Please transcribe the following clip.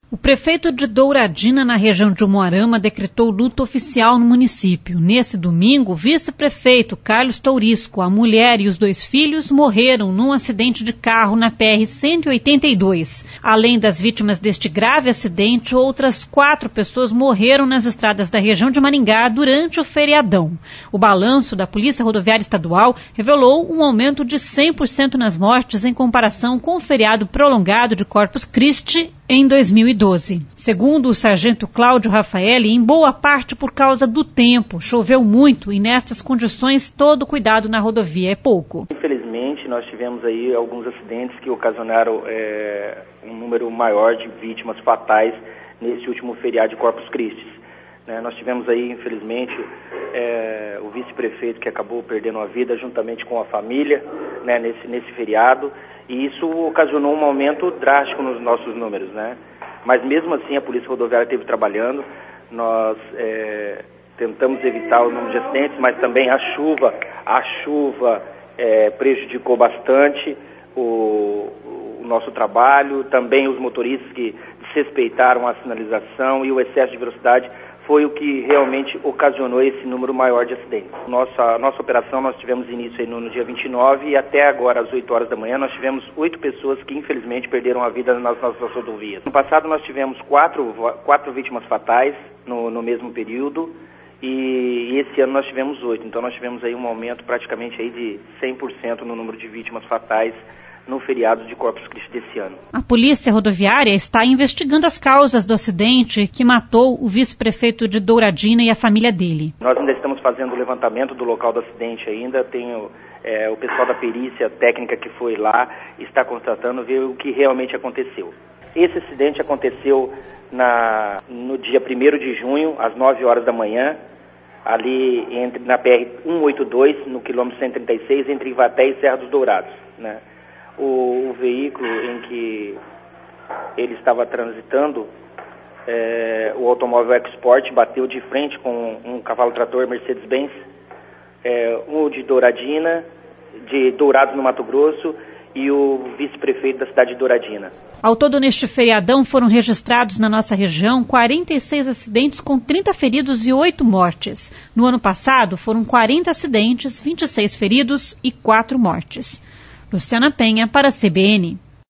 O prefeito de Douradina, na região de Umuarama, decretou luto oficial no município. Nesse domingo, o vice-prefeito Carlos Tourisco, a mulher e os 2 filhos morreram num acidente de carro na PR-182. Além das vítimas deste grave acidente, outras 4 pessoas morreram nas estradas da região de Maringá durante o feriadão. O balanço da Polícia Rodoviária Estadual revelou um aumento de 100% nas mortes em comparação com o feriado prolongado de Corpus Christi em 2012. Segundo o sargento Cláudio Rafaeli, em boa parte por causa do tempo, choveu muito e nestas condições todo cuidado na rodovia é pouco. Infelizmente nós tivemos aí alguns acidentes que ocasionaram um número maior de vítimas fatais nesse último feriado de Corpus Christi. Nós tivemos aí, infelizmente, o vice-prefeito que acabou perdendo a vida juntamente com a família, nesse feriado, e isso ocasionou um aumento drástico nos nossos números, Mas mesmo assim a Polícia Rodoviária esteve trabalhando, nós tentamos evitar o número de acidentes, mas também a chuva prejudicou bastante o nosso trabalho, também os motoristas que desrespeitaram a sinalização e o excesso de velocidade foi o que realmente ocasionou esse número maior de acidentes. Nossa operação nós tivemos início aí no dia 29 e até agora, às 8 horas da manhã, nós tivemos 8 pessoas que infelizmente perderam a vida nas nossas rodovias. No passado nós tivemos 4 vítimas fatais no mesmo período e esse ano nós tivemos 8. Então nós tivemos aí um aumento praticamente aí de 100% no número de vítimas fatais no feriado de Corpus Christi desse ano. A Polícia Rodoviária está investigando as causas do acidente que matou o vice-prefeito de Douradina e a família dele. Nós ainda estamos fazendo o levantamento do local do acidente ainda, tem o pessoal da perícia técnica que foi lá, está constatando ver o que realmente aconteceu. Esse acidente aconteceu no dia 1º de junho, às 9 horas da manhã, ali na PR-182, no quilômetro 136, entre Ivaté e Serra dos Dourados, O veículo em que ele estava transitando, o automóvel EcoSport, bateu de frente com um cavalo-trator Mercedes-Benz, de Douradina, de Dourados no Mato Grosso, e o vice-prefeito da cidade de Douradina. Ao todo, neste feriadão, foram registrados na nossa região 46 acidentes com 30 feridos e 8 mortes. No ano passado, foram 40 acidentes, 26 feridos e 4 mortes. Luciana Penha para a CBN.